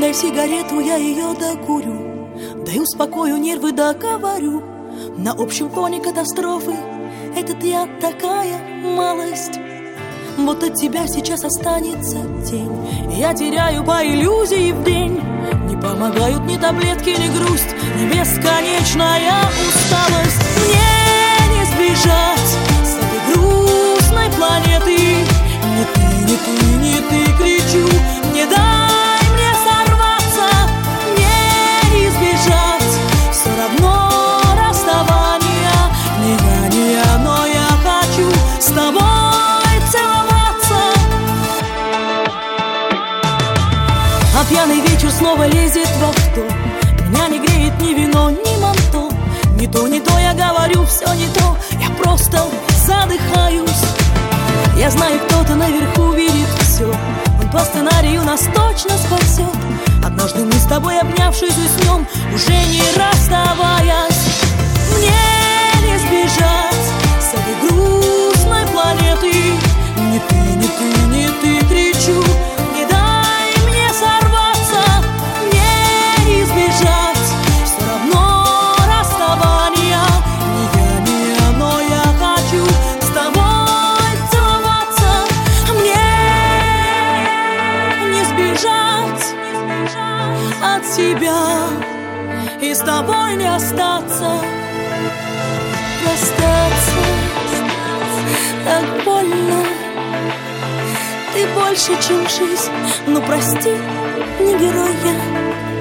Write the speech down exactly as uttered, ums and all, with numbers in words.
дай сигарету, я ее докурю. Дай успокою нервы, договорю. На общем фоне катастрофы этот я такая малость. Вот от тебя сейчас останется тень. Я теряю по иллюзии в день. Не помогают ни таблетки, ни грусть, ни бесконечная усталость. Мне не сбежать с этой грустной планеты. Не ты, не ты, не ты, кричу. Не дай мне сорваться. Мне не избежать все равно расставания. Не я, не я, но я хочу с тобой целоваться. А пьяный вечер снова лезет в авто. Меня не греет ни вино, ни манто. Не то, не то, я говорю, все не то. Я просто задыхаюсь. Я знаю, кто-то наверху видит все. Он по сценарию нас точно спасет. Однажды мы с тобой, обнявшись, уснем, уже не расставаясь. Мне не сбежать с этой грустной планеты. Не ты, не ты, не ты, кричу. Не дай мне сорваться. Мне не избежать все равно расставания. Не я, не я, но я хочу с тобой целоваться. Мне не сбежать от тебя и с тобой не остаться. Расстаться так больно. Ты больше, чем жизнь. Ну прости, не герой я.